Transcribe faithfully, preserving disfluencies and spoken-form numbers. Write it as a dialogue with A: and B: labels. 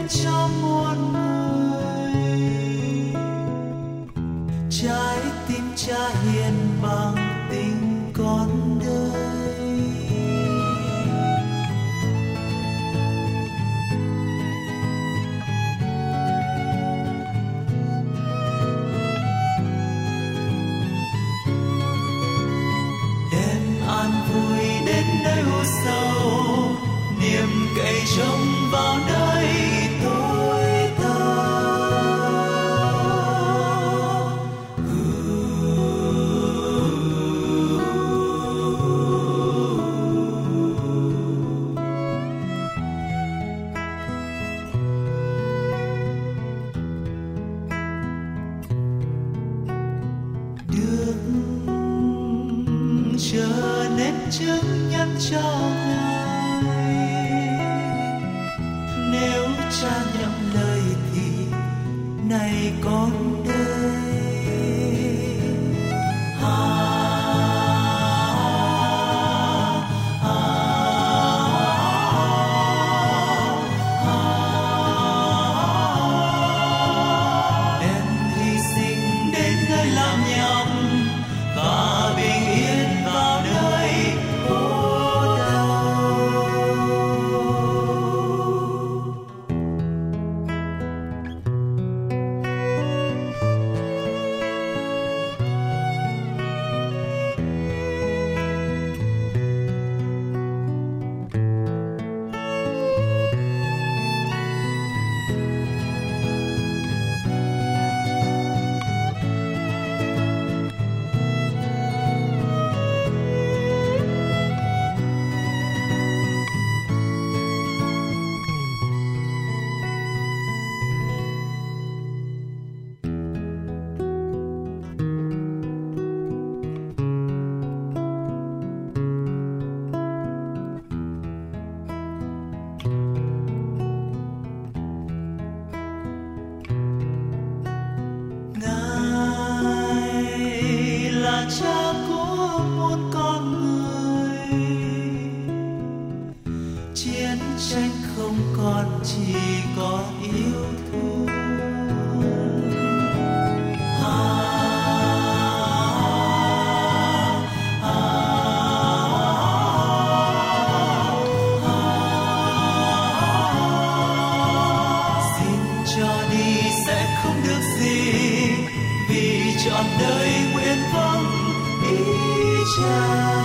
A: cho muôn người. Trái tim Cha hiền bằng tình con đời. Đêm an vui đến nơi u sầu, niềm cậy trông vào nơi tối tăm. Được trở nên chứng nhân cho Ngài. Nếu Cha nhậm lời thì này con đây. À, à, à, à. Em hy sinh đến nơi làm nhọc và bình yên vào nơi khổ đau. Ngài là Cha của muôn con người. Chiến tranh không còn, chỉ có yêu thương. À, à, à, à. Xin cho đi sẽ không được gì, vì trọn đời nguyện vâng ý Cha.